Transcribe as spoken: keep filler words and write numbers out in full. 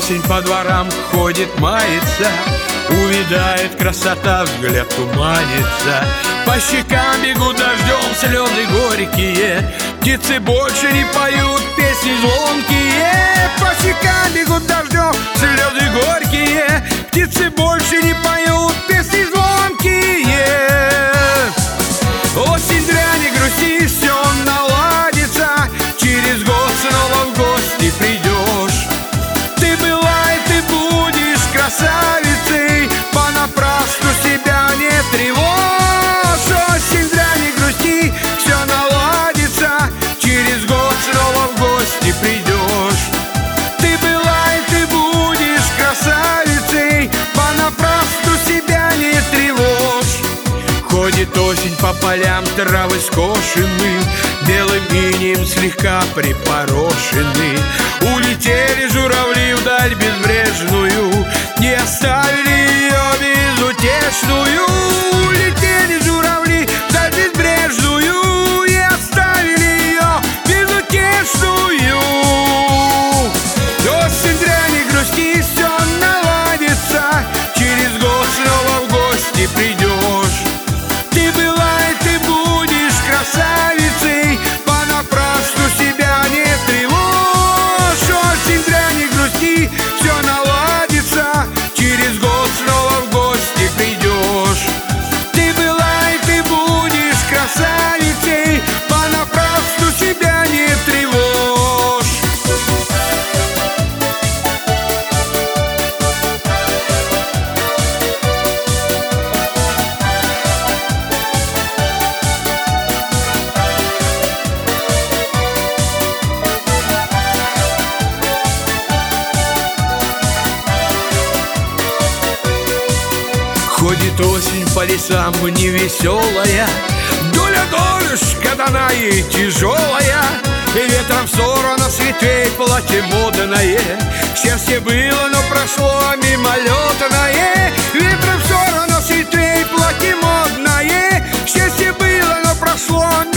осень по дворам ходит, мается, увядает красота, взгляд туманится. По щекам бегут дождем слезы горькие, птицы больше не поют песни звонкие. По щекам бегут дождем слезы горькие, птицы больше не поют песни звонкие. Осень, зря не грусти, все наладится, через год снова в гости придешь. Ты была и ты будешь красавицей, понапрасну себя не тревожь. Осень, зря не грусти, все наладится, через год снова в гости придешь. Ты была и ты будешь красавицей, понапрасну себя не тревожь. Ходит осень по полям, травы скошены, белым инеем слегка припорошены. Улетели журавли вдаль безбрежную, не оставили ее безутешную. Улетели журавли вдаль безбрежную, не оставили ее безутешную. Осень, зря не грусти, все наладится, через год снова в гости придешь. Ты была и ты будешь красавицей, понапрасну себя не тревожь. Осень, зря не грусти, все наладится, через год снова в гости придешь. Ты была и ты будешь красавицей, понапрасну себя не тревожь. Ходит осень по лесам невеселая, доля дорожка дана ей тяжелая. И ветром в сторону с ветвей платье модное, счастье было, но прошло мимолетное. Ветром в сторону с ветвей платье модное, счастье было, но прошло